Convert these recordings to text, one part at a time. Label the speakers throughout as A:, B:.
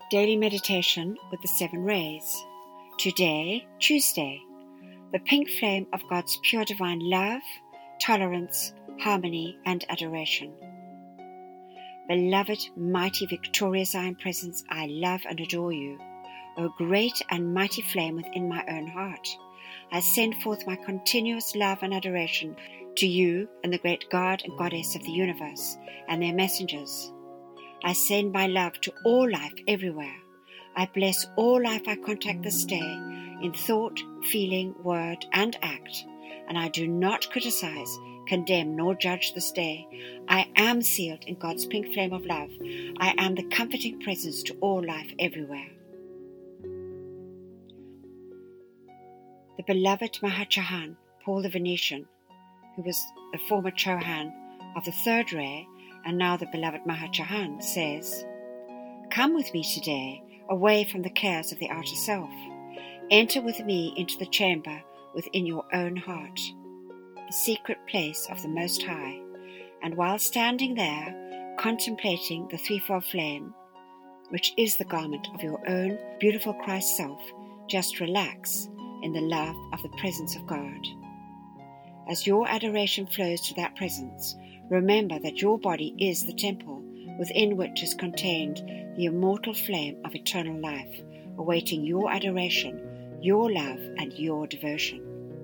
A: Daily Meditation with the 7 Rays. Today, Tuesday, the pink flame of God's pure divine love, tolerance, harmony, and adoration. Beloved, mighty, victorious I am presence, I love and adore you. O great and mighty flame within my own heart, I send forth my continuous love and adoration to you and the great God and Goddess of the universe and their messengers. I send my love to all life everywhere. I bless all life I contact this day in thought, feeling, word, and act, and I do not criticize, condemn, nor judge this day. I am sealed in God's pink flame of love. I am the comforting presence to all life everywhere. The beloved Mahachohan, Paul the Venetian, who was the former Chohan of the third ray, and now the beloved Mahachohan, says, "Come with me today, away from the cares of the outer self. Enter with me into the chamber within your own heart, the secret place of the Most High, and while standing there, contemplating the threefold flame, which is the garment of your own beautiful Christ self, just relax in the love of the presence of God. As your adoration flows to that presence, remember that your body is the temple within which is contained the immortal flame of eternal life, awaiting your adoration, your love, and your devotion.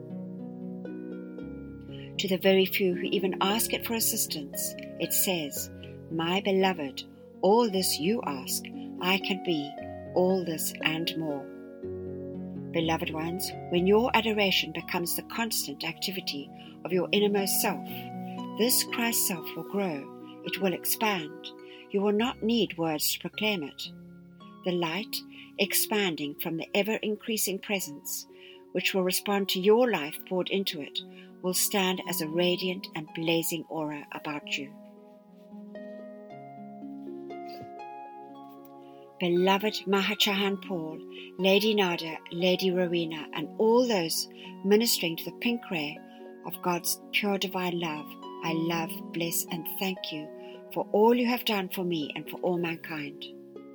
A: To the very few who even ask it for assistance, it says, 'My beloved, all this you ask, I can be, all this and more.' Beloved ones, when your adoration becomes the constant activity of your innermost self, this Christ self will grow, it will expand. You will not need words to proclaim it. The light, expanding from the ever-increasing presence, which will respond to your life poured into it, will stand as a radiant and blazing aura about you. Beloved Mahachohan Paul, Lady Nada, Lady Rowena, and all those ministering to the pink ray of God's pure divine love, I love, bless, and thank you for all you have done for me and for all mankind.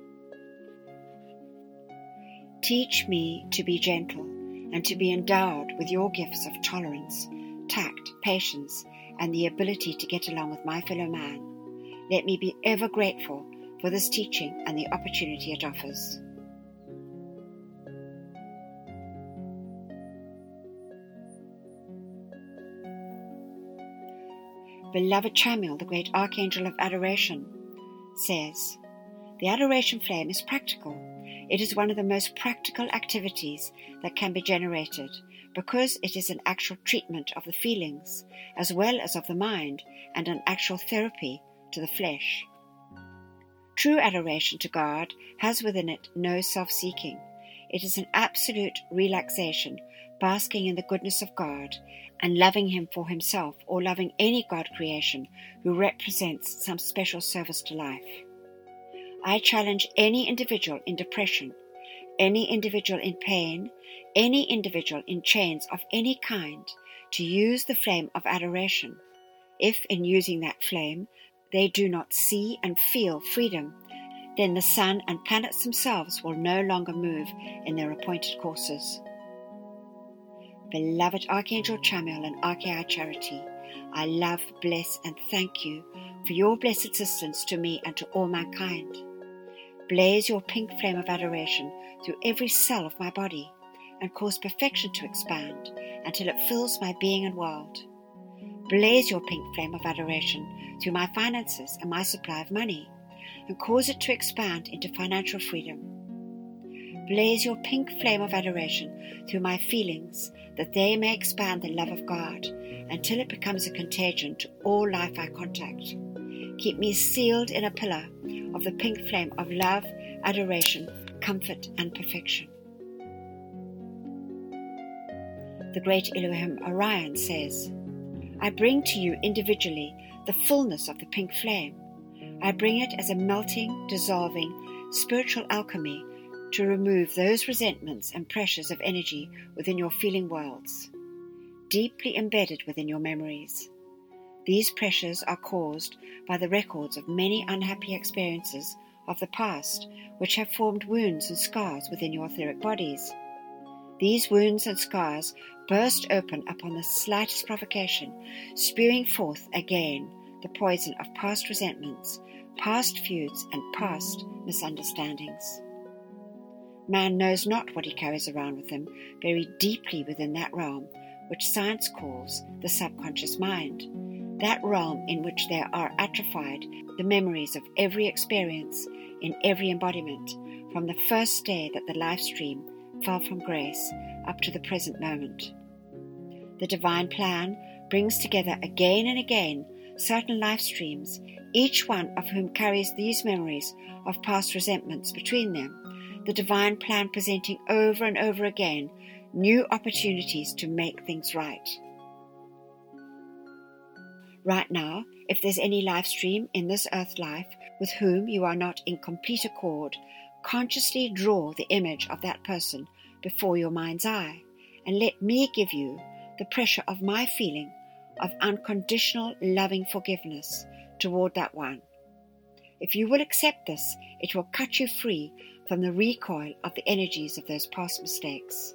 A: Teach me to be gentle and to be endowed with your gifts of tolerance, tact, patience, and the ability to get along with my fellow man. Let me be ever grateful for this teaching and the opportunity it offers. Beloved Chamuel, the great archangel of adoration, says, "The adoration flame is practical. It is one of the most practical activities that can be generated because it is an actual treatment of the feelings as well as of the mind and an actual therapy to the flesh. True adoration to God has within it no self-seeking. It is an absolute relaxation, basking in the goodness of God and loving Him for Himself or loving any God creation who represents some special service to life. I challenge any individual in depression, any individual in pain, any individual in chains of any kind to use the flame of adoration. If in using that flame they do not see and feel freedom, then the sun and planets themselves will no longer move in their appointed courses. Beloved Archangel Chamuel and Archai Charity, I love, bless, and thank you for your blessed assistance to me and to all mankind. Blaze your pink flame of adoration through every cell of my body and cause perfection to expand until it fills my being and world. Blaze your pink flame of adoration through my finances and my supply of money and cause it to expand into financial freedom. Blaze your pink flame of adoration through my feelings that they may expand the love of God until it becomes a contagion to all life I contact. Keep me sealed in a pillar of the pink flame of love, adoration, comfort, and perfection." The great Elohim Orion says, "I bring to you individually the fullness of the pink flame. I bring it as a melting, dissolving, spiritual alchemy to remove those resentments and pressures of energy within your feeling worlds, deeply embedded within your memories. These pressures are caused by the records of many unhappy experiences of the past, which have formed wounds and scars within your etheric bodies. These wounds and scars burst open upon the slightest provocation, spewing forth again the poison of past resentments, past feuds, and past misunderstandings. Man knows not what he carries around with him very deeply within that realm which science calls the subconscious mind, that realm in which there are atrophied the memories of every experience in every embodiment, from the first day that the life stream fell from grace up to the present moment. The divine plan brings together again and again certain life streams, each one of whom carries these memories of past resentments between them, the divine plan presenting over and over again new opportunities to make things right. Right now, if there's any life stream in this earth life with whom you are not in complete accord, consciously draw the image of that person before your mind's eye, and let me give you the pressure of my feeling of unconditional loving forgiveness toward that one. If you will accept this, it will cut you free from the recoil of the energies of those past mistakes.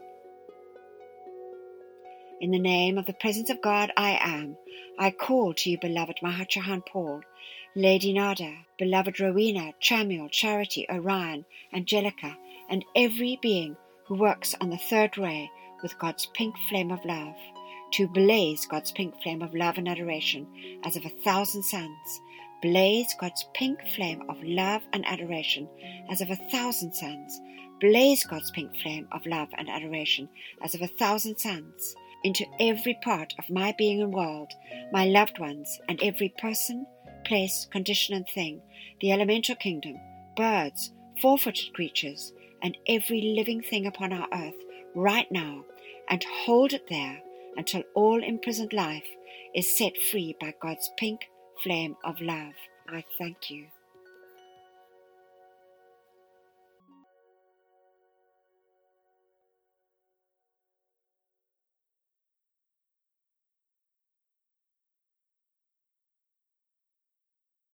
A: In the name of the presence of God I am, I call to you, beloved Mahachohan Paul, Lady Nada, beloved Rowena, Chamuel, Charity, Orion, Angelica, and every being who works on the third ray with God's pink flame of love, to blaze God's pink flame of love and adoration as of 1,000 suns. Blaze God's pink flame of love and adoration as of 1,000 suns. Blaze God's pink flame of love and adoration as of 1,000 suns into every part of my being and world, my loved ones, and every person, place, condition, and thing, the elemental kingdom, birds, four-footed creatures, and every living thing upon our earth right now, and hold it there until all imprisoned life is set free by God's pink flame of love. I thank you.